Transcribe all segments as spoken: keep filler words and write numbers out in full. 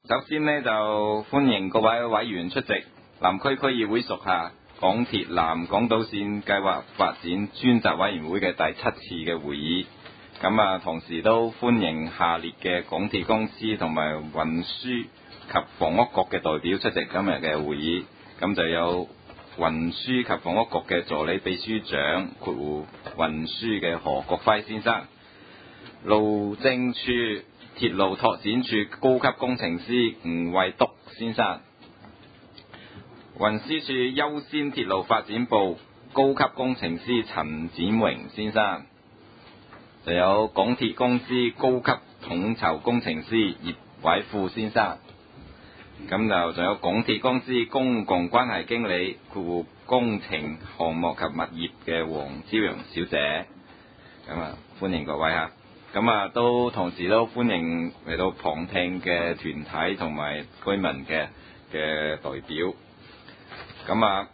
首先呢，就歡迎各位委員出席南區區議會屬下港鐵南港島線計劃發展專責委員會嘅第七次嘅會議。咁啊，同時都歡迎下列嘅港鐵公司同埋運輸及房屋局嘅代表出席今日嘅會議。咁就有運輸及房屋局嘅助理秘書長括弧運輸嘅何國輝先生，路政署鐵路拓展處高級工程師吳惠督先生，運輸署優先鐵路發展部高級工程師陳展榮先生，就有港鐵公司高級統籌工程師葉偉富先生，咁就仲有港鐵公司公共關係經理括弧工程項目及物業嘅黃朝陽小姐，咁啊歡迎各位嚇。咁啊，都同時都歡迎嚟到旁聽嘅團體同埋居民嘅嘅代表。咁啊，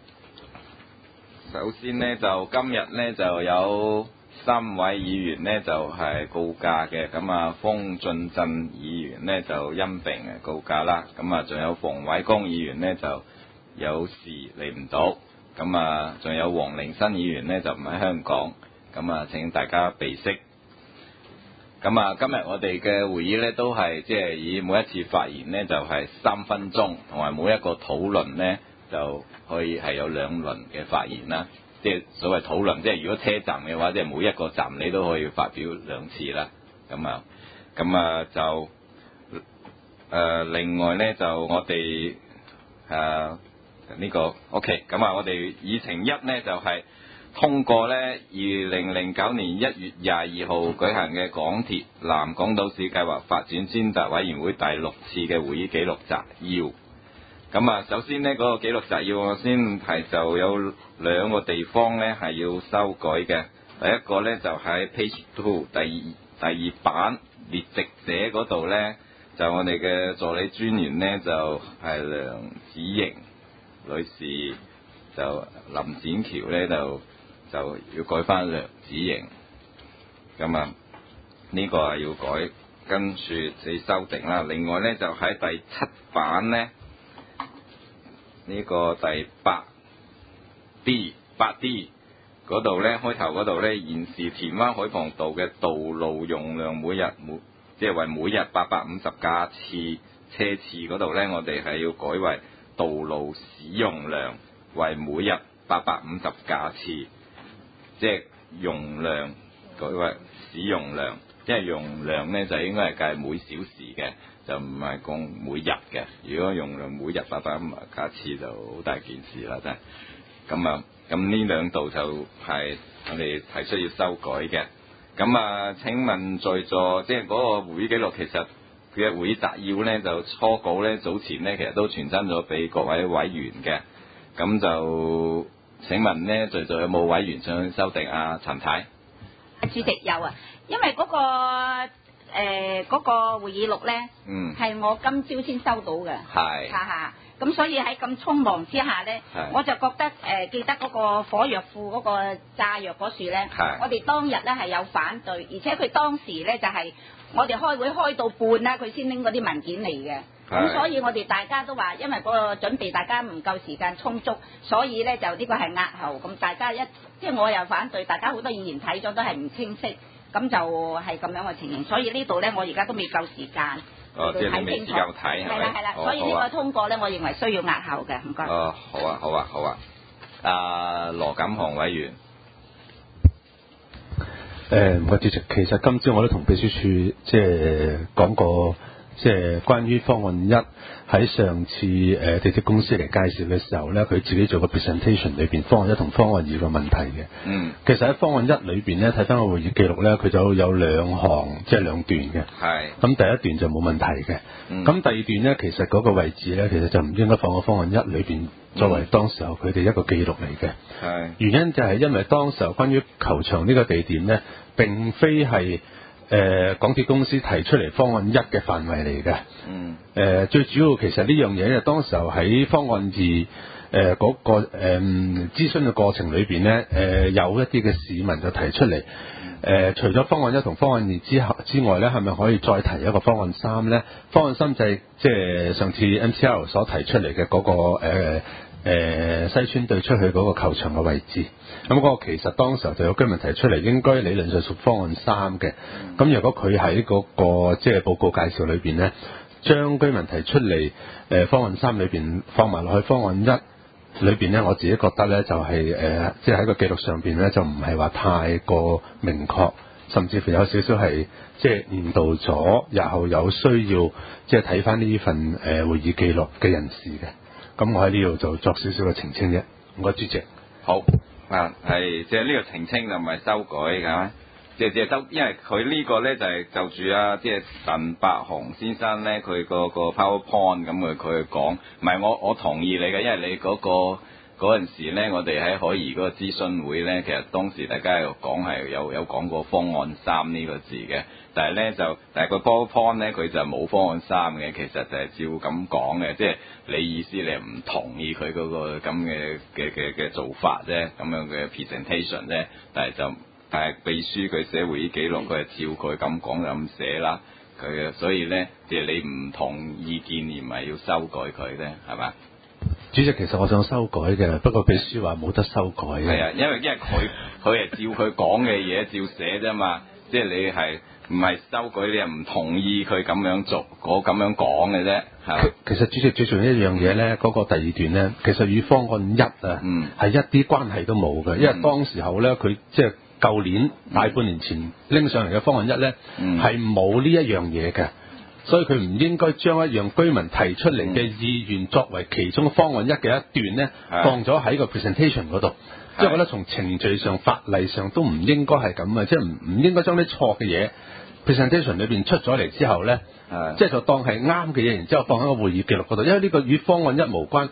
首先呢，就今日呢就有三位議員呢就係、是、告假嘅。咁啊，方進振議員呢就因病誒告假啦。咁啊，仲有馮偉光議員呢就有事嚟唔到。咁啊，仲有黃凌新議員呢就唔喺香港。咁啊，請大家備悉。咁啊，今日我哋嘅會議咧都係即係以每一次發言呢就係、是、三分鐘，同埋每一個討論呢就可以係有兩輪嘅發言啦。即係所謂討論，即係如果車站嘅話，即係每一個站你都可以發表兩次啦。咁啊，咁啊就誒、呃、另外呢，就我哋誒呢個 OK， 咁啊我哋議程一呢就係、是。通過呢二零零九年一月廿二號舉行嘅港鐵南港島市計劃發展專責委員會第六次嘅會議記錄摘要。咁啊，首先呢嗰、那個記錄摘要我先提，就有兩個地方呢係要修改嘅。第一個呢就喺 page two 第二第二版列席者嗰度呢，就我哋嘅助理專員呢就係、是、梁子瑩女士，就林展橋呢就。就要改翻梁子瑩，咁啊呢個係要改，跟住你修訂啦。另外呢，就喺第七版呢，呢、這個第八 D 八 D 嗰度呢，開頭嗰度呢，現時田灣海傍道嘅道路用量每日每即係為每日八百五十架次車次嗰度呢，我哋係要改為道路使用量為每日八百五十架次。即係用量改為使用量，即係用量呢就應該係計每小時嘅，就唔係講每日嘅。如果用量每日八百五十架次就好大件事啦，真係。咁啊，咁呢兩度就係我哋提出要修改嘅。咁啊，請問在座即係嗰個會議記錄，其實佢嘅會議摘要呢，就初稿呢，早前呢其實都傳真咗俾各位委員嘅，咁就。請問呢，在座有冇委員想修訂啊？陳太， 主席有啊，因為嗰、那個誒嗰、呃那個會議錄咧，嗯，係我今朝先收到嘅，係，哈哈，咁所以喺咁匆忙之下咧，我就覺得誒、呃、記得嗰個火藥庫嗰個炸藥嗰樹咧，我哋當日咧係有反對，而且佢當時咧就係、是、我哋開會開到半啦，佢先拎嗰啲文件嚟嘅。咁所以我哋大家都話，因為嗰個準備大家唔夠時間充足，所以咧就呢個係押後。咁大家一即係我又反對，大家好多議員睇咗都係唔清晰，咁就係咁樣嘅情形。所以呢度咧，我而家都未夠時間去睇清楚。係啦係啦，所以呢個通過咧，我認為需要押後嘅。唔該。 哦，好啊好啊好啊。阿羅錦雄委員。 誒唔該主席，其實今朝我都同秘書處即係講過。即係關於方案一喺上次誒、呃、地鐵公司嚟介紹嘅時候咧，佢自己做個 presentation 裏邊方案一同方案二個問題嘅。嗯，其實喺方案一裏邊咧，睇翻個會議記錄咧，佢就有兩行即係兩段嘅。係。咁第一段就冇問題嘅。咁、嗯、第二段咧，其實嗰個位置咧，其實就唔應該放喺方案一裏邊作為當時候佢哋一個記錄嚟嘅。係。原因就係因為當時候關於球場呢個地點咧，並非係。誒、呃、港鐵公司提出嚟方案一嘅範圍嚟嘅，嗯，誒、呃、最主要其實呢樣嘢咧，當時候喺方案二誒嗰個誒、呃、諮詢嘅過程裏邊咧，誒、呃、有一啲嘅市民就提出嚟，誒、呃、除咗方案一同方案二之後之外咧，係咪可以再提一個方案三咧？方案三就係即係上次 M C L 所提出嚟嘅嗰個誒。呃誒、呃、西村對出去嗰個球場嘅位置，咁嗰個其實當時候就有居民提出嚟，應該理論上屬方案三嘅。咁如果佢喺嗰個即係報告介紹裏邊咧，將居民提出嚟誒、呃、方案三裏邊放埋落去方案一裏邊咧，我自己覺得咧就係、是、誒、呃，即係喺個記錄上邊咧就唔係話太過明確，甚至乎有少少係即係誤導咗日後有需要即係睇翻呢份誒、呃、會議記錄嘅人士嘅。咁我喺呢度就作少少嘅澄清啫，唔該主席。 好啊，係即係呢個澄清就唔係修改㗎，即係即係修，因為佢呢個咧就係就住啊，即係陳百雄先生咧，佢個個 PowerPoint 咁佢佢講，唔係我我同意你嘅，因為你嗰個嗰陣時咧，我哋喺海怡嗰個諮詢會咧，其實當時大家有講係有有講過方案三呢個字嘅。但係咧就，但係個 PowerPoint 咧佢就冇方案三嘅，其實就係照咁講嘅，即係你意思你係唔同意佢嗰個咁嘅嘅嘅嘅做法啫，咁樣嘅 presentation 啫，但係就但係秘書佢寫會議記錄，佢係照佢咁講就咁寫啦，佢所以咧即係你唔同意見而唔係要修改佢咧，係嘛？ 主席，其實我想修改嘅，不過秘書話冇得修改嘅。 係啊，因為因為佢佢係照佢講嘅嘢照寫啫嘛，即係你係。唔係修改，你係唔同意佢咁樣做，我咁樣講嘅啫，係。 其實主席最重要一樣嘢咧，嗰、那個第二段咧，其實與方案一啊，係、嗯、一啲關係都冇嘅，因為當時候咧，佢即係舊年大半年前拎上嚟嘅方案一咧，係冇呢一樣嘢嘅，所以佢唔應該將一樣居民提出嚟嘅意願作為其中方案一嘅一段咧，放咗喺個 presentation 嗰度。即係我覺得從程序上、法例上都唔應該係咁啊！即係唔唔應該將啲錯嘅嘢 presentation 裏邊出咗嚟之後咧，即係就當係啱嘅嘢，然之後放喺個會議記錄嗰度。因為呢個與方案一無關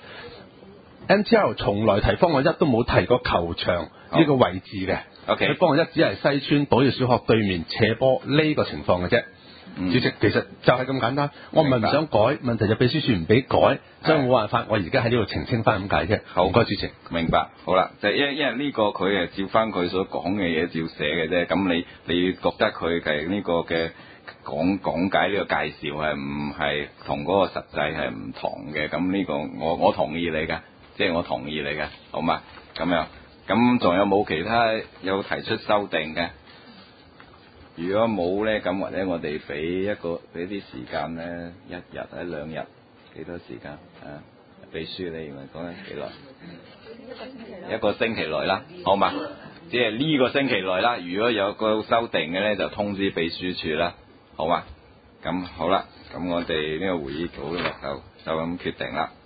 ，M T L 從來提方案一都冇提過球場呢個位置嘅。OK，佢方案一只係西村寶業小學對面斜坡呢個情況嘅啫。嗯、主席，其實就係咁簡單，我唔係唔想改，問題就秘書處唔俾改，所以冇辦法，我而家喺呢度澄清翻咁解啫。好，唔該主席。 明白，好啦，就因因為呢個佢係照翻佢所講嘅嘢照寫嘅啫，咁你你覺得佢嘅呢個嘅講講解呢個介紹係唔係同嗰個實際係唔同嘅？咁呢個我我同意你嘅，即係我同意你嘅，好嘛？咁樣，咁仲有冇其他有提出修訂嘅？如果冇咧，咁或者我哋俾一個俾啲時間咧，一日或者兩日，幾多時間啊？秘書你認為講緊幾耐？一個星期內啦，好嘛？即係呢個星期內啦。如果有個修訂嘅咧，就通知秘書處啦，好嘛？咁好啦，咁我哋呢個會議組咧就就咁決定啦。